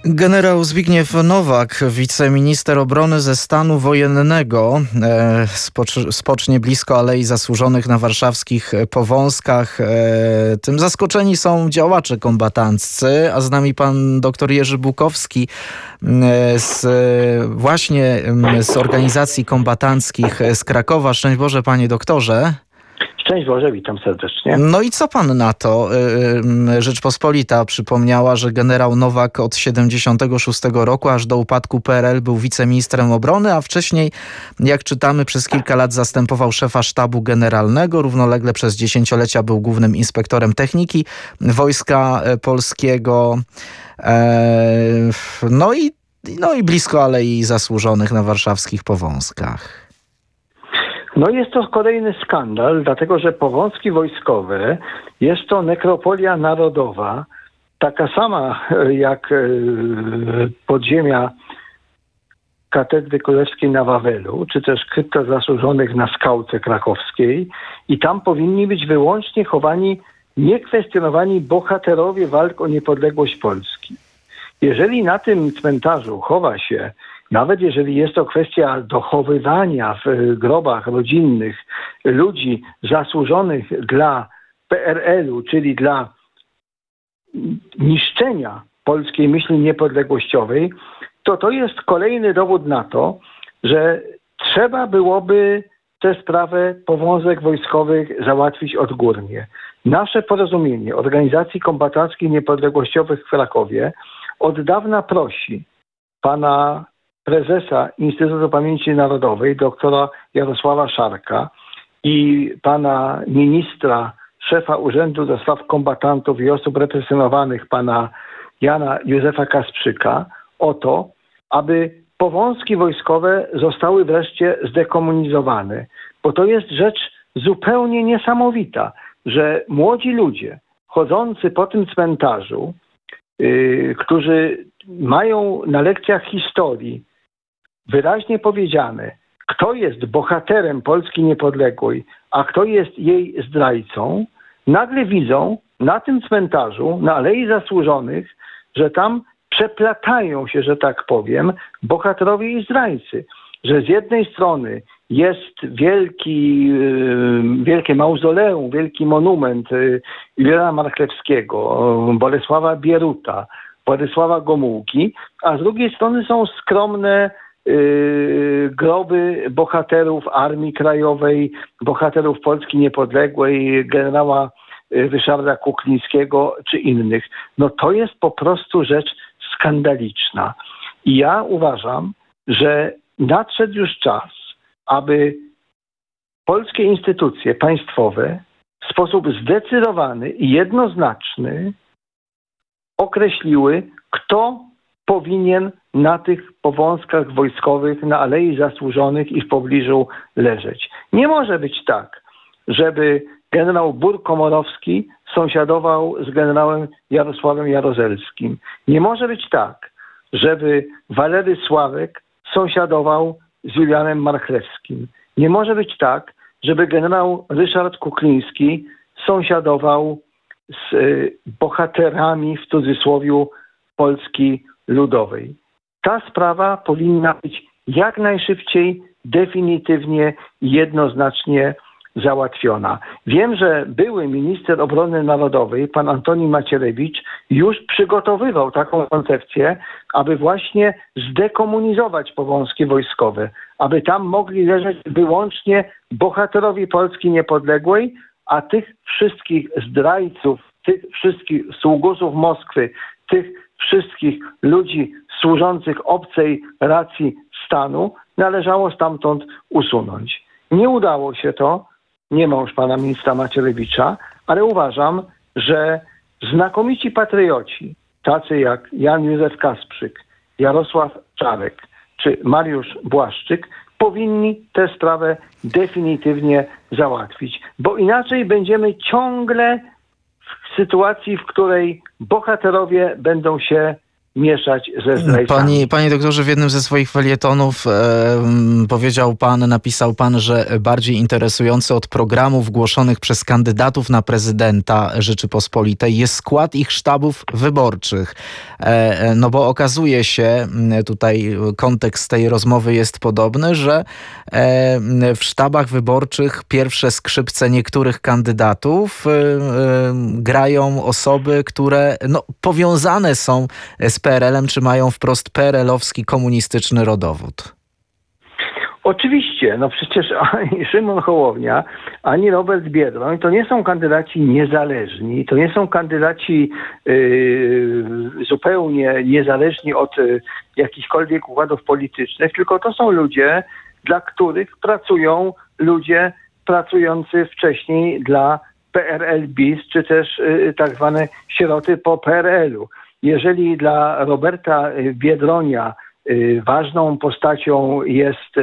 Generał Zbigniew Nowak, wiceminister obrony ze stanu wojennego, spocznie blisko Alei Zasłużonych na warszawskich Powązkach. Tym zaskoczeni są działacze kombatanccy, a z nami pan dr Jerzy Bukowski właśnie z organizacji kombatanckich z Krakowa. Szczęść Boże, panie doktorze. Szczęść Boże, witam serdecznie. No i co pan na to? Rzeczpospolita przypomniała, że generał Nowak od 76 roku aż do upadku PRL był wiceministrem obrony, a wcześniej, jak czytamy, przez kilka lat zastępował szefa sztabu generalnego. Równolegle przez dziesięciolecia był głównym inspektorem techniki Wojska Polskiego. No i blisko Alei Zasłużonych na warszawskich Powązkach. No jest to kolejny skandal, dlatego że Powązki Wojskowe jest to nekropolia narodowa, taka sama jak podziemia Katedry Królewskiej na Wawelu, czy też krypta zasłużonych na Skałce Krakowskiej i tam powinni być wyłącznie chowani, niekwestionowani bohaterowie walk o niepodległość Polski. Jeżeli na tym cmentarzu chowa się, nawet jeżeli jest to kwestia dochowywania w grobach rodzinnych ludzi zasłużonych dla PRL-u, czyli dla niszczenia polskiej myśli niepodległościowej, to jest kolejny dowód na to, że trzeba byłoby tę sprawę powązek wojskowych załatwić odgórnie. Nasze porozumienie Organizacji Kombatanckich Niepodległościowych w Krakowie od dawna prosi pana prezesa Instytutu Pamięci Narodowej, doktora Jarosława Szarka i pana ministra, szefa Urzędu do Spraw Kombatantów i Osób Represjonowanych, pana Jana Józefa Kasprzyka, o to, aby powązki wojskowe zostały wreszcie zdekomunizowane. Bo to jest rzecz zupełnie niesamowita, że młodzi ludzie chodzący po tym cmentarzu, którzy mają na lekcjach historii wyraźnie powiedziane, kto jest bohaterem Polski niepodległej, a kto jest jej zdrajcą, nagle widzą na tym cmentarzu, na Alei Zasłużonych, że tam przeplatają się, że tak powiem, bohaterowie i zdrajcy. Że z jednej strony jest wielkie mauzoleum, wielki monument Juliana Marchlewskiego, Bolesława Bieruta, Władysława Gomułki, a z drugiej strony są skromne groby bohaterów Armii Krajowej, bohaterów Polski Niepodległej, generała Ryszarda Kuklińskiego czy innych. No to jest po prostu rzecz skandaliczna. I ja uważam, że nadszedł już czas, aby polskie instytucje państwowe w sposób zdecydowany i jednoznaczny określiły, kto powinien na tych powązkach wojskowych, na Alei Zasłużonych i w pobliżu leżeć. Nie może być tak, żeby generał Bur-Komorowski sąsiadował z generałem Jarosławem Jarozelskim. Nie może być tak, żeby Walery Sławek sąsiadował z Julianem Marchlewskim. Nie może być tak, żeby generał Ryszard Kukliński sąsiadował z bohaterami, w cudzysłowie, Polski Ludowej. Ta sprawa powinna być jak najszybciej, definitywnie i jednoznacznie załatwiona. Wiem, że były minister obrony narodowej, pan Antoni Macierewicz, już przygotowywał taką koncepcję, aby właśnie zdekomunizować powązki wojskowe, aby tam mogli leżeć wyłącznie bohaterowie Polski Niepodległej, a tych wszystkich zdrajców, tych wszystkich sługusów Moskwy, tych wszystkich ludzi służących obcej racji stanu należało stamtąd usunąć. Nie udało się to, nie ma już pana ministra Macierewicza, ale uważam, że znakomici patrioci, tacy jak Jan Józef Kasprzyk, Jarosław Czarek czy Mariusz Błaszczyk, powinni tę sprawę definitywnie załatwić, bo inaczej będziemy ciągle w sytuacji, w której bohaterowie będą się mieszać ze zdrajcami. Panie doktorze, w jednym ze swoich felietonów napisał pan, że bardziej interesujący od programów głoszonych przez kandydatów na prezydenta Rzeczypospolitej jest skład ich sztabów wyborczych. No bo okazuje się, tutaj kontekst tej rozmowy jest podobny, że w sztabach wyborczych pierwsze skrzypce niektórych kandydatów grają osoby, które powiązane są z PRL-em, czy mają wprost PRL-owski komunistyczny rodowód. Oczywiście, przecież ani Szymon Hołownia, ani Robert Biedroń to nie są kandydaci niezależni, to nie są kandydaci zupełnie niezależni od jakichkolwiek układów politycznych, tylko to są ludzie, dla których pracują ludzie pracujący wcześniej dla PRL-bis, czy też tak zwane sieroty po PRL-u. Jeżeli dla Roberta Biedronia ważną postacią jest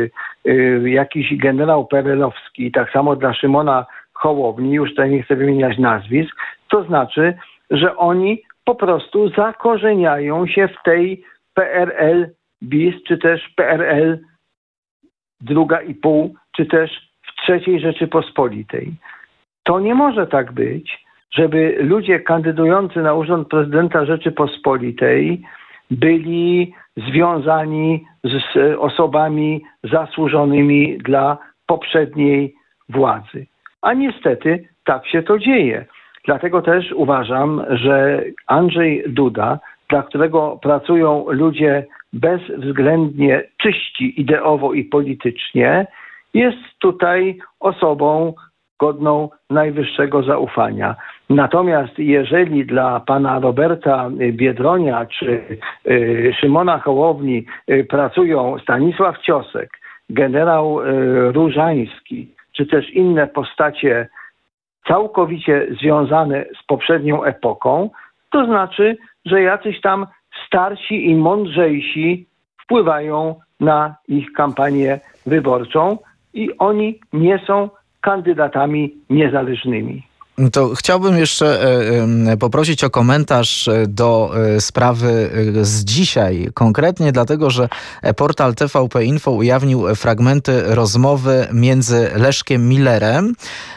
jakiś generał PRL-owski, tak samo dla Szymona Hołowni, już tutaj nie chcę wymieniać nazwisk, to znaczy, że oni po prostu zakorzeniają się w tej PRL-bis, czy też PRL druga i pół, czy też w III Rzeczypospolitej. To nie może tak być, żeby ludzie kandydujący na urząd prezydenta Rzeczypospolitej byli związani z osobami zasłużonymi dla poprzedniej władzy. A niestety tak się to dzieje. Dlatego też uważam, że Andrzej Duda, dla którego pracują ludzie bezwzględnie czyści ideowo i politycznie, jest tutaj osobą godną najwyższego zaufania. Natomiast jeżeli dla pana Roberta Biedronia czy Szymona Hołowni pracują Stanisław Ciosek, generał Różański, czy też inne postacie całkowicie związane z poprzednią epoką, to znaczy, że jacyś tam starsi i mądrzejsi wpływają na ich kampanię wyborczą i oni nie są kandydatami niezależnymi. To chciałbym jeszcze poprosić o komentarz do sprawy z dzisiaj. Konkretnie dlatego, że portal TVP Info ujawnił fragmenty rozmowy między Leszkiem Millerem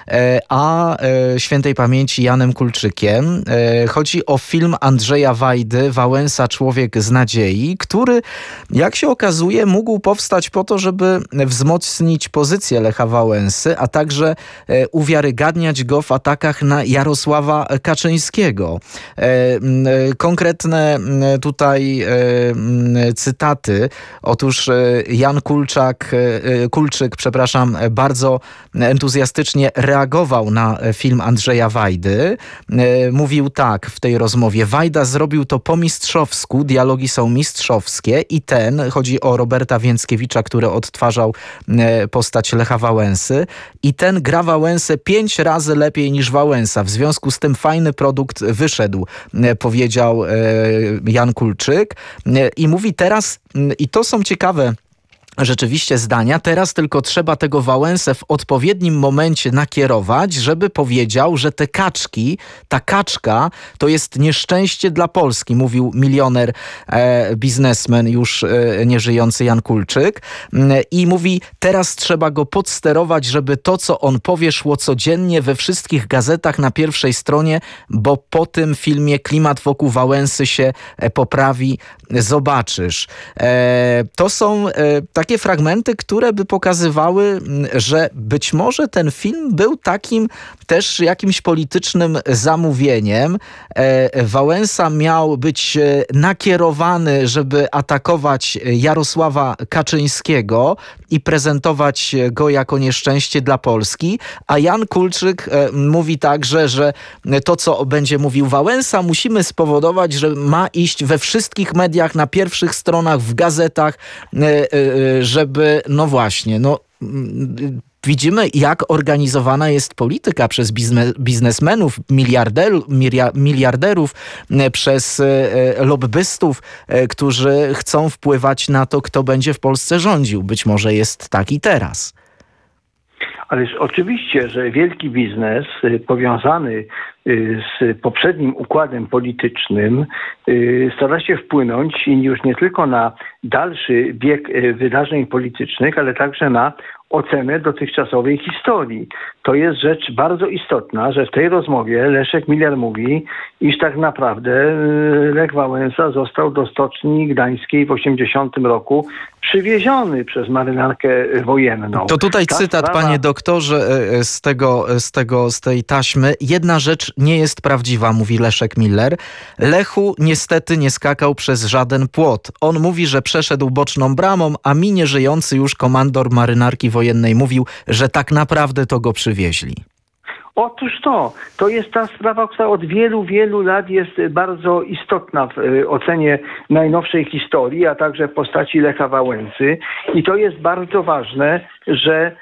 a świętej pamięci Janem Kulczykiem. Chodzi o film Andrzeja Wajdy, Wałęsa - Człowiek z nadziei, który, jak się okazuje, mógł powstać po to, żeby wzmocnić pozycję Lecha Wałęsy, a także uwiarygadniać go w atakach na Jarosława Kaczyńskiego. Konkretne tutaj cytaty. Otóż Jan Kulczyk, bardzo entuzjastycznie reagował na film Andrzeja Wajdy. Mówił tak w tej rozmowie: Wajda zrobił to po mistrzowsku, dialogi są mistrzowskie i chodzi o Roberta Więckiewicza, który odtwarzał postać Lecha Wałęsy, i ten gra Wałęsę 5 razy lepiej niż Wałęsa. W związku z tym fajny produkt wyszedł, powiedział Jan Kulczyk. I mówi teraz, i to są ciekawe rzeczywiście zdania, teraz tylko trzeba tego Wałęsę w odpowiednim momencie nakierować, żeby powiedział, że ta kaczka to jest nieszczęście dla Polski, mówił milioner, biznesmen już nieżyjący Jan Kulczyk. I mówi, teraz trzeba go podsterować, żeby to, co on powie, szło codziennie we wszystkich gazetach na pierwszej stronie, bo po tym filmie klimat wokół Wałęsy się poprawi, zobaczysz. To są takie fragmenty, które by pokazywały, że być może ten film był takim też jakimś politycznym zamówieniem. Wałęsa miał być nakierowany, żeby atakować Jarosława Kaczyńskiego i prezentować go jako nieszczęście dla Polski, a Jan Kulczyk mówi także, że to, co będzie mówił Wałęsa, musimy spowodować, że ma iść we wszystkich mediach, na pierwszych stronach, w gazetach, żeby, widzimy, jak organizowana jest polityka przez biznesmenów, miliarderów, przez lobbystów, którzy chcą wpływać na to, kto będzie w Polsce rządził. Być może jest tak i teraz. Ależ oczywiście, że wielki biznes powiązany z poprzednim układem politycznym stara się wpłynąć już nie tylko na dalszy bieg wydarzeń politycznych, ale także na ocenę dotychczasowej historii. To jest rzecz bardzo istotna, że w tej rozmowie Leszek Miller mówi, iż tak naprawdę Lech Wałęsa został do Stoczni Gdańskiej w 80 roku przywieziony przez marynarkę wojenną. To tutaj cytat, sprawa... panie doktorze, z tej taśmy. Jedna rzecz nie jest prawdziwa, mówi Leszek Miller. Lechu niestety nie skakał przez żaden płot. On mówi, że przeszedł boczną bramą, a mi nieżyjący już komandor marynarki wojennej mówił, że tak naprawdę to go przywieźli. Otóż to jest ta sprawa, która od wielu, wielu lat jest bardzo istotna w ocenie najnowszej historii, a także w postaci Lecha Wałęsy. I to jest bardzo ważne, że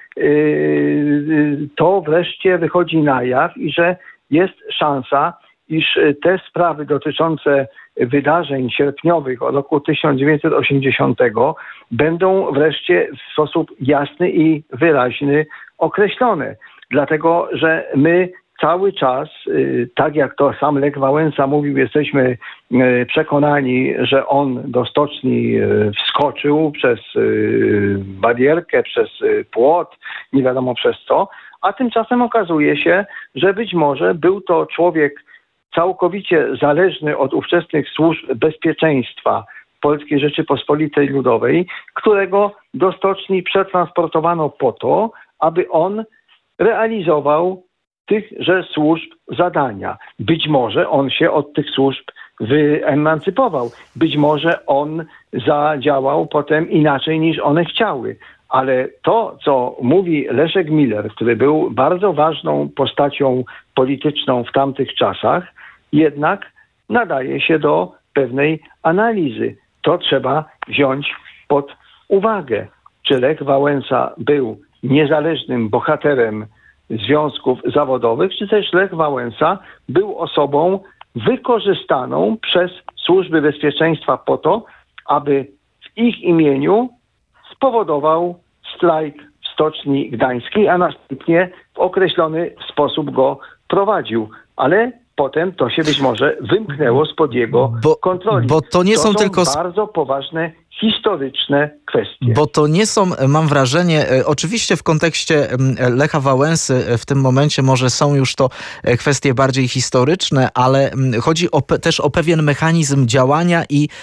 to wreszcie wychodzi na jaw i że jest szansa, iż te sprawy dotyczące wydarzeń sierpniowych od roku 1980 będą wreszcie w sposób jasny i wyraźny określone. Dlatego, że my cały czas, tak jak to sam Lech Wałęsa mówił, jesteśmy przekonani, że on do stoczni wskoczył przez barierkę, przez płot, nie wiadomo przez co, a tymczasem okazuje się, że być może był to człowiek całkowicie zależny od ówczesnych służb bezpieczeństwa Polskiej Rzeczypospolitej Ludowej, którego do stoczni przetransportowano po to, aby on realizował tychże służb zadania. Być może on się od tych służb wyemancypował. Być może on zadziałał potem inaczej niż one chciały. Ale to, co mówi Leszek Miller, który był bardzo ważną postacią polityczną w tamtych czasach, jednak nadaje się do pewnej analizy. To trzeba wziąć pod uwagę. Czy Lech Wałęsa był niezależnym bohaterem związków zawodowych, czy też Lech Wałęsa był osobą wykorzystaną przez służby bezpieczeństwa po to, aby w ich imieniu spowodował strajk w Stoczni Gdańskiej, a następnie w określony sposób go prowadził. Ale potem to się być może wymknęło spod jego kontroli. Bo to nie są tylko bardzo poważne historyczne kwestie. Bo to nie są, mam wrażenie, oczywiście w kontekście Lecha Wałęsy w tym momencie może są już to kwestie bardziej historyczne, ale chodzi też o pewien mechanizm działania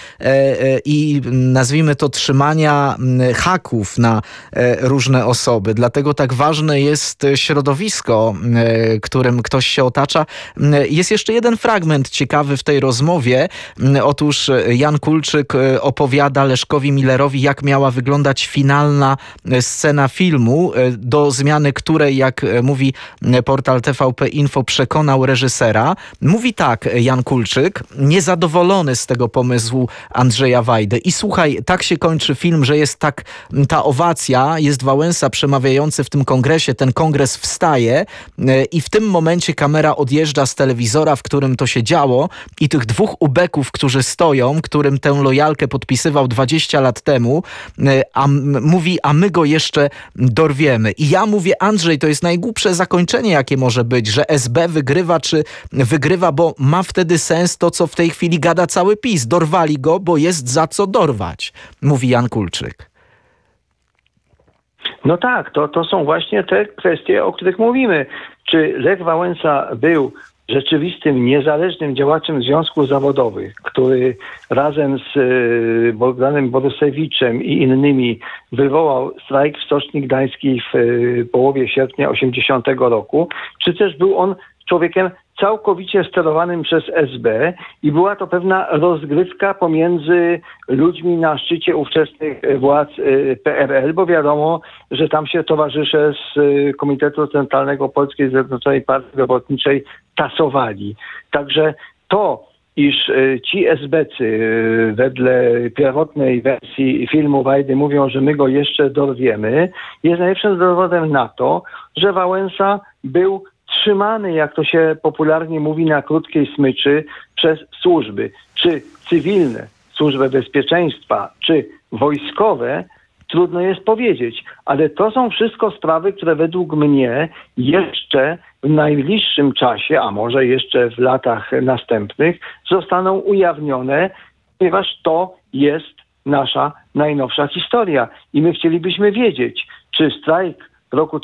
i nazwijmy to trzymania haków na różne osoby. Dlatego tak ważne jest środowisko, którym ktoś się otacza. Jest jeszcze jeden fragment ciekawy w tej rozmowie. Otóż Jan Kulczyk opowiada Leszkowi Millerowi, jak miała wyglądać finalna scena filmu, do zmiany której, jak mówi portal TVP Info, przekonał reżysera. Mówi tak Jan Kulczyk, niezadowolony z tego pomysłu Andrzeja Wajdy. I słuchaj, tak się kończy film, że jest tak ta owacja, jest Wałęsa przemawiający w tym kongresie, ten kongres wstaje i w tym momencie kamera odjeżdża z telewizora, w którym to się działo i tych dwóch ubeków, którzy stoją, którym tę lojalkę podpisywał 20 lat temu, mówi, a my go jeszcze dorwiemy. I ja mówię, Andrzej, to jest najgłupsze zakończenie, jakie może być, że SB wygrywa, czy wygrywa, bo ma wtedy sens to, co w tej chwili gada cały PiS. Dorwali go, bo jest za co dorwać, mówi Jan Kulczyk. No tak, to są właśnie te kwestie, o których mówimy. Czy Lech Wałęsa był rzeczywistym, niezależnym działaczem związków zawodowych, który razem z Bogdanem Borusewiczem i innymi wywołał strajk w Stoczni Gdańskiej w połowie sierpnia 80 roku, czy też był on człowiekiem całkowicie sterowanym przez SB i była to pewna rozgrywka pomiędzy ludźmi na szczycie ówczesnych władz PRL, bo wiadomo, że tam się towarzysze z Komitetu Centralnego Polskiej Zjednoczonej Partii Robotniczej tasowali. Także to, iż ci SB-cy wedle pierwotnej wersji filmu Wajdy mówią, że my go jeszcze dorwiemy, jest najlepszym dowodem na to, że Wałęsa był trzymany, jak to się popularnie mówi, na krótkiej smyczy przez służby, czy cywilne, służby bezpieczeństwa, czy wojskowe, trudno jest powiedzieć, ale to są wszystko sprawy, które według mnie jeszcze w najbliższym czasie, a może jeszcze w latach następnych, zostaną ujawnione, ponieważ to jest nasza najnowsza historia. I my chcielibyśmy wiedzieć, czy strajk w roku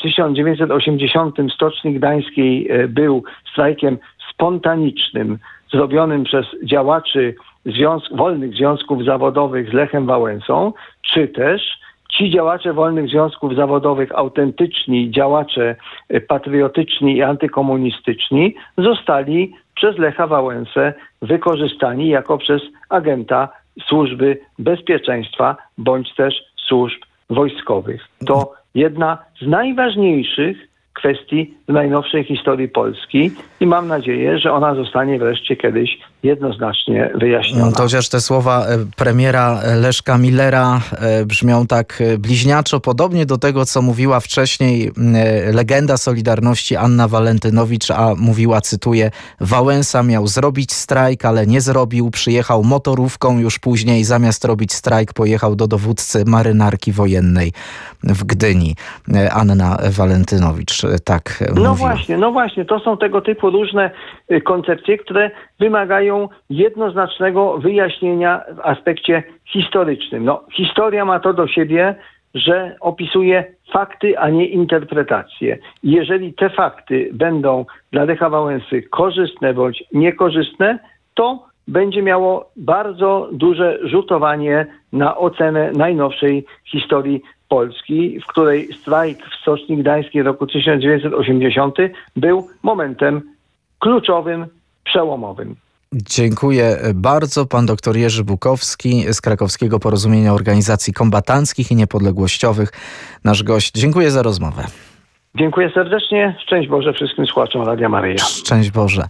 1980 w Stoczni Gdańskiej był strajkiem spontanicznym, zrobionym przez działaczy wolnych związków zawodowych z Lechem Wałęsą, czy też ci działacze wolnych związków zawodowych, autentyczni działacze patriotyczni i antykomunistyczni zostali przez Lecha Wałęsę wykorzystani jako przez agenta Służby Bezpieczeństwa bądź też służb wojskowych. To jedna z najważniejszych kwestii w najnowszej historii Polski i mam nadzieję, że ona zostanie wreszcie kiedyś jednoznacznie wyjaśniona. To chociaż te słowa premiera Leszka Millera brzmią tak bliźniaczo, podobnie do tego, co mówiła wcześniej legenda Solidarności Anna Walentynowicz, a mówiła, cytuję: Wałęsa miał zrobić strajk, ale nie zrobił, przyjechał motorówką już później, zamiast robić strajk pojechał do dowódcy marynarki wojennej w Gdyni. Anna Walentynowicz tak mówiła. No właśnie, to są tego typu różne koncepcje, które wymagają jednoznacznego wyjaśnienia w aspekcie historycznym. Historia ma to do siebie, że opisuje fakty, a nie interpretacje. Jeżeli te fakty będą dla Lecha Wałęsy korzystne bądź niekorzystne, to będzie miało bardzo duże rzutowanie na ocenę najnowszej historii Polski, w której strajk w Stoczni Gdańskiej roku 1980 był momentem kluczowym, przełomowym. Dziękuję bardzo. Pan dr Jerzy Bukowski z Krakowskiego Porozumienia Organizacji Kombatanckich i Niepodległościowych. Nasz gość. Dziękuję za rozmowę. Dziękuję serdecznie. Szczęść Boże wszystkim słuchaczom Radia Maryja. Szczęść Boże.